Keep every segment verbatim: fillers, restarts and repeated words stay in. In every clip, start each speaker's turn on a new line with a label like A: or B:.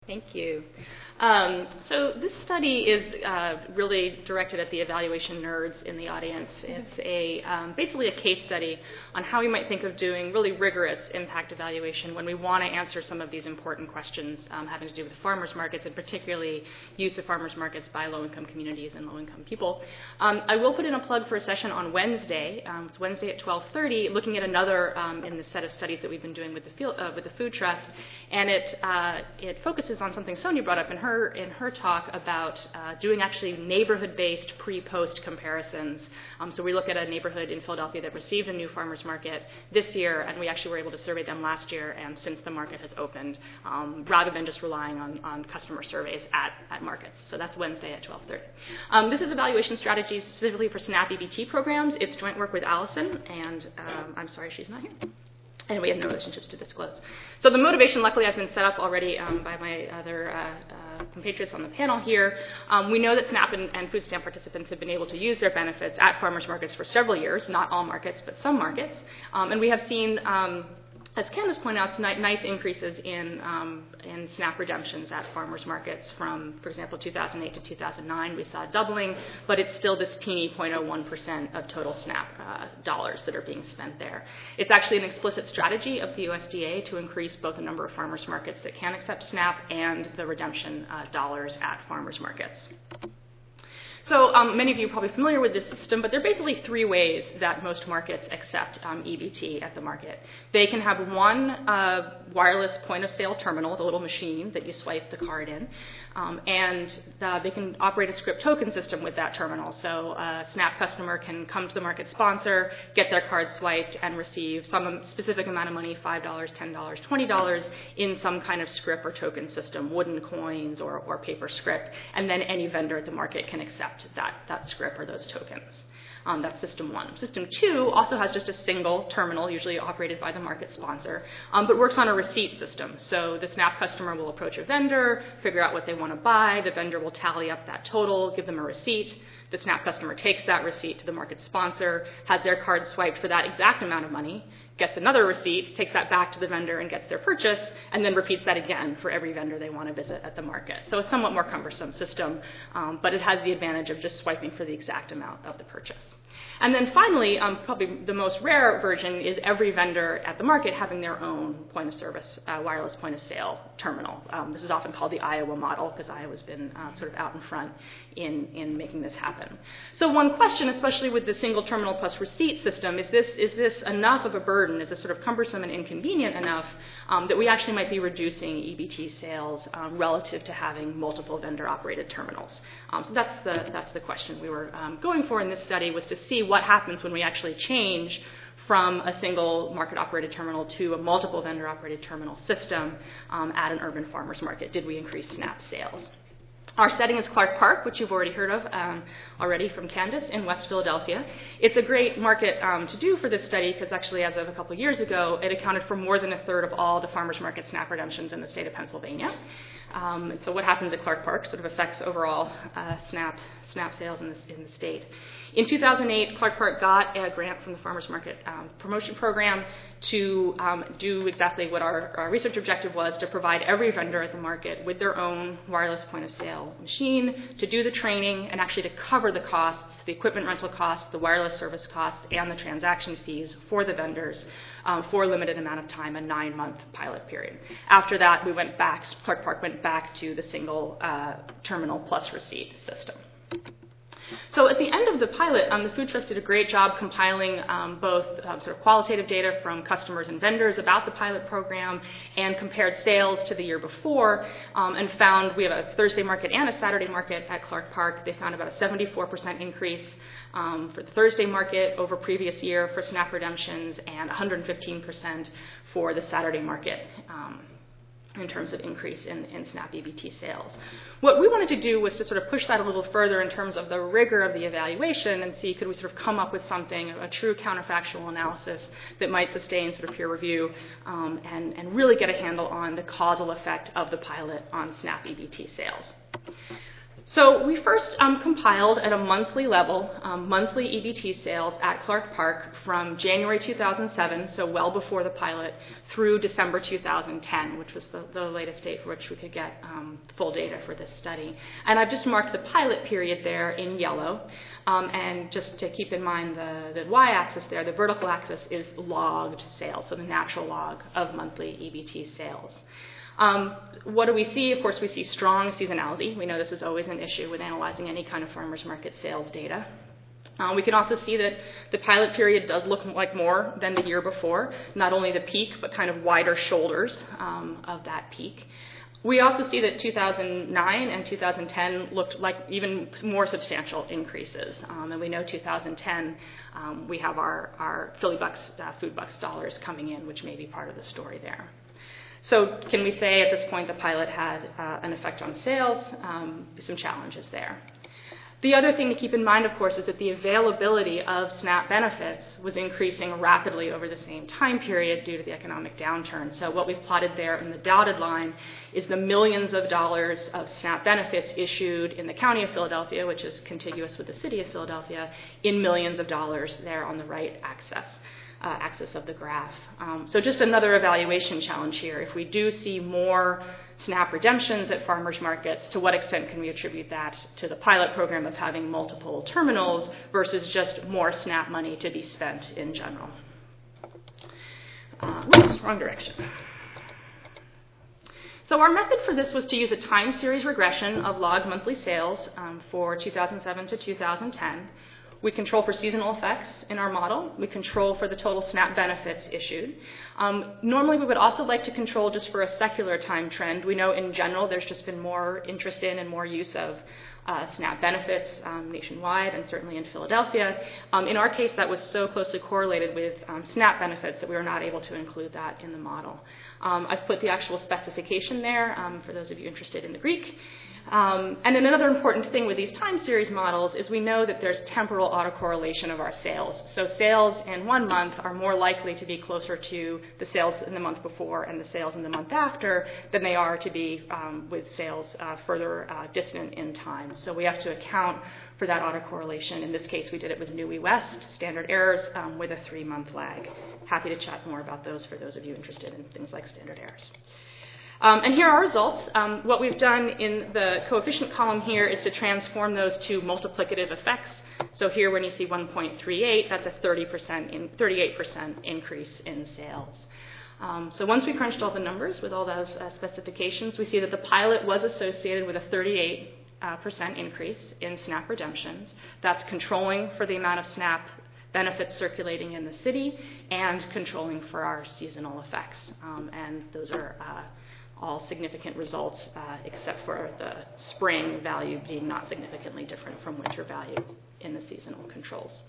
A: Thank you. Um, so this study is uh, really directed at the evaluation nerds in the audience. It's a um, basically a case study on how we might think of doing really rigorous impact evaluation when we want to answer some of these important questions um, having to do with farmers markets, and particularly use of farmers markets by low-income communities and low-income people. Um, I will put in a plug for a session on Wednesday. Um, it's Wednesday at twelve thirty, looking at another um, in the set of studies that we've been doing with the, field, uh, with the Food Trust, and it uh, it focuses on something Sonia brought up in her in her talk about uh, doing actually neighborhood-based pre-post comparisons. Um, so we look at a neighborhood in Philadelphia that received a new farmers market this year, and we actually were able to survey them last year and since the market has opened, um, rather than just relying on, on customer surveys at, at markets. So that's Wednesday at twelve thirty. Um, this is evaluation strategies specifically for SNAP E B T programs. It's joint work with Allison, and um, I'm sorry she's not here. And we have no relationships to disclose. So the motivation, luckily, has been set up already um, by my other uh, uh, compatriots on the panel here. Um, we know that SNAP and, and food stamp participants have been able to use their benefits at farmers markets for several years, not all markets, but some markets. Um, and we have seen, um, as Candace pointed out, ni- nice increases in, um, in SNAP redemptions at farmers markets from, for example, two thousand eight to two thousand nine. We saw doubling, but it's still this teeny zero point zero one percent of total SNAP uh, dollars that are being spent there. It's actually an explicit strategy of the U S D A to increase both the number of farmers markets that can accept SNAP and the redemption uh, dollars at farmers markets. So um, many of you are probably familiar with this system, but there are basically three ways that most markets accept um, E B T at the market. They can have one uh, wireless point-of-sale terminal, the little machine that you swipe the card in, um, and uh, they can operate a script token system with that terminal. So a SNAP customer can come to the market sponsor, get their card swiped, and receive some specific amount of money, five dollars, ten dollars, twenty dollars, in some kind of script or token system, wooden coins or, or paper script, and then any vendor at the market can accept that, that script or those tokens. Um, that's system one. System two also has just a single terminal, usually operated by the market sponsor, um, but works on a receipt system. So the SNAP customer will approach a vendor, figure out what they want to buy. The vendor will tally up that total, give them a receipt. The SNAP customer takes that receipt to the market sponsor, has their card swiped for that exact amount of money, gets another receipt, takes that back to the vendor and gets their purchase, and then repeats that again for every vendor they want to visit at the market. So a somewhat more cumbersome system, um, but it has the advantage of just swiping for the exact amount of the purchase. And then finally, um, probably the most rare version is every vendor at the market having their own point-of-service, uh, wireless point-of-sale terminal. Um, this is often called the Iowa model because Iowa's been uh, sort of out in front in, in making this happen. So one question, especially with the single terminal plus receipt system, is this, is this enough of a burden? Is this sort of cumbersome and inconvenient enough um, that we actually might be reducing E B T sales um, relative to having multiple vendor-operated terminals? Um, so that's the, that's the question we were um, going for in this study, was to see what happens when we actually change from a single market-operated terminal to a multiple vendor-operated terminal system um, at an urban farmers market. Did we increase SNAP sales? Our setting is Clark Park, which you've already heard of um, already from Candace, in West Philadelphia. It's a great market um, to do for this study because actually as of a couple years ago, it accounted for more than a third of all the farmers market SNAP redemptions in the state of Pennsylvania. Um, and so what happens at Clark Park sort of affects overall uh, SNAP, SNAP sales in, this, in the state. In two thousand eight, Clark Park got a grant from the Farmers Market um, Promotion Program to um, do exactly what our, our research objective was, to provide every vendor at the market with their own wireless point-of-sale machine, to do the training, and actually to cover the costs, the equipment rental costs, the wireless service costs, and the transaction fees for the vendors um, for a limited amount of time, a nine-month pilot period. After that, we went back, Clark Park went back to the single uh, terminal plus receipt system. So at the end of the pilot, um, the Food Trust did a great job compiling um, both um, sort of qualitative data from customers and vendors about the pilot program and compared sales to the year before um, and found we have a Thursday market and a Saturday market at Clark Park. They found about a seventy-four percent increase um, for the Thursday market over previous year for SNAP redemptions and one hundred fifteen percent for the Saturday market. Um, in terms of increase in, in SNAP E B T sales. What we wanted to do was to sort of push that a little further in terms of the rigor of the evaluation and see could we sort of come up with something, a true counterfactual analysis that might sustain sort of peer review um, and, and really get a handle on the causal effect of the pilot on SNAP E B T sales. So we first um, compiled at a monthly level, um, monthly E B T sales at Clark Park from January two thousand seven, so well before the pilot, through December two thousand ten, which was the, the latest date for which we could get um, full data for this study. And I've just marked the pilot period there in yellow. Um, and just to keep in mind the, the y-axis there, the vertical axis is logged sales, so the natural log of monthly E B T sales. Um, what do we see? Of course, we see strong seasonality. We know this is always an issue with analyzing any kind of farmers market sales data. Uh, we can also see that the pilot period does look like more than the year before, not only the peak, but kind of wider shoulders um, of that peak. We also see that two thousand nine and two thousand ten looked like even more substantial increases. Um, and we know two thousand ten, um, we have our, our Philly Bucks, uh, Food Bucks dollars coming in, which may be part of the story there. So can we say at this point the pilot had uh, an effect on sales? Um, some challenges there. The other thing to keep in mind, of course, is that the availability of SNAP benefits was increasing rapidly over the same time period due to the economic downturn. So what we've plotted there in the dotted line is the millions of dollars of SNAP benefits issued in the county of Philadelphia, which is contiguous with the city of Philadelphia, in millions of dollars there on the right axis. Uh, axis of the graph. Um, so just another evaluation challenge here. If we do see more SNAP redemptions at farmers markets, to what extent can we attribute that to the pilot program of having multiple terminals versus just more SNAP money to be spent in general? Uh, oops, wrong direction. So our method for this was to use a time series regression of logged monthly sales um, for two thousand seven to two thousand ten. We control for seasonal effects in our model. We control for the total SNAP benefits issued. Um, normally, we would also like to control just for a secular time trend. We know in general there's just been more interest in and more use of uh, SNAP benefits um, nationwide and certainly in Philadelphia. Um, in our case, that was so closely correlated with um, SNAP benefits that we were not able to include that in the model. Um, I've put the actual specification there um, for those of you interested in the Greek. Um, and then another important thing with these time series models is we know that there's temporal autocorrelation of our sales. So sales in one month are more likely to be closer to the sales in the month before and the sales in the month after than they are to be um, with sales uh, further uh, distant in time. So we have to account for that autocorrelation. In this case, we did it with N U E West, standard errors, um, with a three-month lag. Happy to chat more about those for those of you interested in things like standard errors. Um, and here are our results. Um, what we've done in the coefficient column here is to transform those to multiplicative effects. So here when you see one point three eight, that's a thirty percent in, thirty-eight percent increase in sales. Um, so once we crunched all the numbers with all those uh, specifications, we see that the pilot was associated with a thirty-eight percent uh, increase in SNAP redemptions. That's controlling for the amount of SNAP benefits circulating in the city and controlling for our seasonal effects. Um, and those are uh, all significant results, uh, except for the spring value being not significantly different from winter value in the seasonal controls.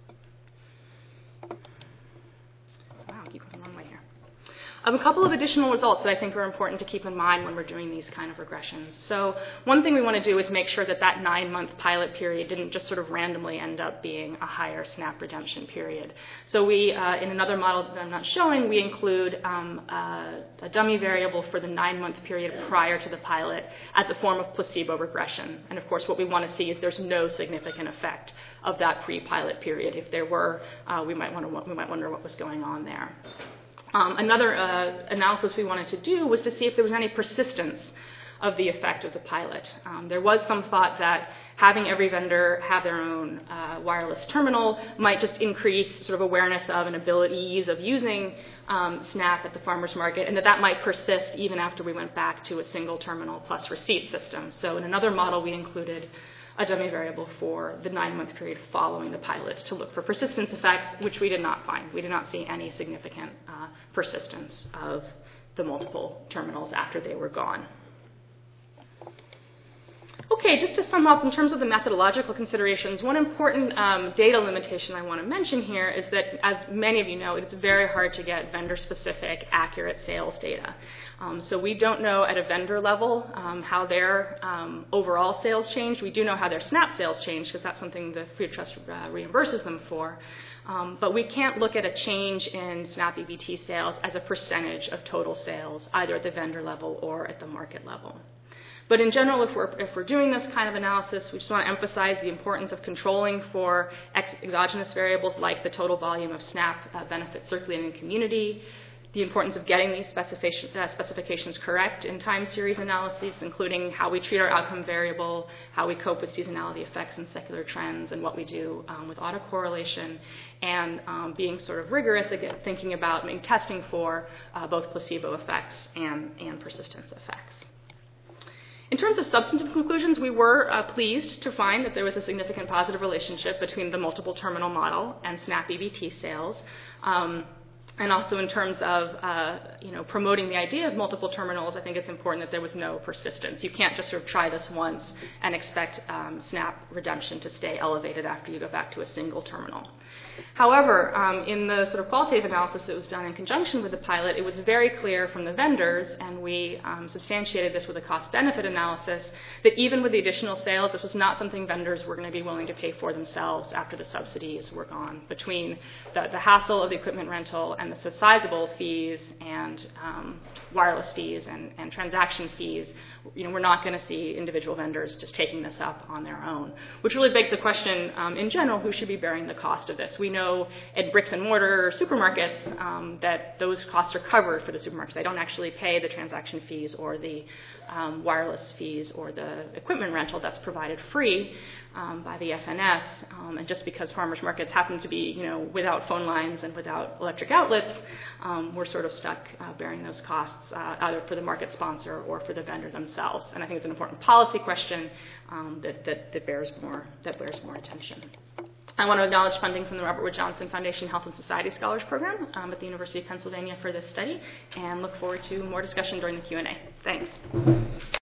A: Wow, keep going one way here. Um, a couple of additional results that I think are important to keep in mind when we're doing these kind of regressions. So one thing we want to do is make sure that that nine-month pilot period didn't just sort of randomly end up being a higher SNAP redemption period. So we, uh, in another model that I'm not showing, we include um, uh, a dummy variable for the nine-month period prior to the pilot as a form of placebo regression. And of course, what we want to see is there's no significant effect of that pre-pilot period. If there were, uh, we might want to we might wonder what was going on there. Um, another uh, analysis we wanted to do was to see if there was any persistence of the effect of the pilot. Um, there was some thought that having every vendor have their own uh, wireless terminal might just increase sort of awareness of and ability, ease of using um, SNAP at the farmers market, and that that might persist even after we went back to a single terminal plus receipt system. So in another model, we included a dummy variable for the nine-month period following the pilot to look for persistence effects, which we did not find. We did not see any significant uh, persistence of the multiple terminals after they were gone. Okay, just to sum up in terms of the methodological considerations, one important um, data limitation I want to mention here is that, as many of you know, it's very hard to get vendor-specific, accurate sales data. Um, so we don't know at a vendor level um, how their um, overall sales change. We do know how their SNAP sales change because that's something the Food Trust uh, reimburses them for. Um, but we can't look at a change in SNAP E B T sales as a percentage of total sales, either at the vendor level or at the market level. But in general, if we're, if we're doing this kind of analysis, we just want to emphasize the importance of controlling for ex- exogenous variables like the total volume of SNAP uh, benefits circulating in the community, the importance of getting these specification, uh, specifications correct in time series analyses, including how we treat our outcome variable, how we cope with seasonality effects and secular trends, and what we do um, with autocorrelation, and um, being sort of rigorous, again, thinking about I mean, testing for uh, both placebo effects and, and persistence effects. In terms of substantive conclusions, we were uh, pleased to find that there was a significant positive relationship between the multiple terminal model and SNAP E B T sales. Um, And also in terms of uh, you know, promoting the idea of multiple terminals, I think it's important that there was no persistence. You can't just sort of try this once and expect um, SNAP redemption to stay elevated after you go back to a single terminal. However, um, in the sort of qualitative analysis that was done in conjunction with the pilot, it was very clear from the vendors, and we um, substantiated this with a cost-benefit analysis, that even with the additional sales, this was not something vendors were going to be willing to pay for themselves after the subsidies were gone. Between the, the hassle of the equipment rental and the sizable fees and um, wireless fees and, and transaction fees, you know, we're not going to see individual vendors just taking this up on their own, which really begs the question, um, in general, who should be bearing the cost of this? We know at bricks and mortar supermarkets um, that those costs are covered for the supermarkets. They don't actually pay the transaction fees or the um, wireless fees or the equipment rental that's provided free um, by the F N S. Um, and just because farmers markets happen to be, you know, without phone lines and without electric outlets, um, we're sort of stuck uh, bearing those costs uh, either for the market sponsor or for the vendor themselves. And I think it's an important policy question um, that, that, that bears more that bears more attention. I want to acknowledge funding from the Robert Wood Johnson Foundation Health and Society Scholars Program um, at the University of Pennsylvania for this study, and look forward to more discussion during the Q and A. Thanks.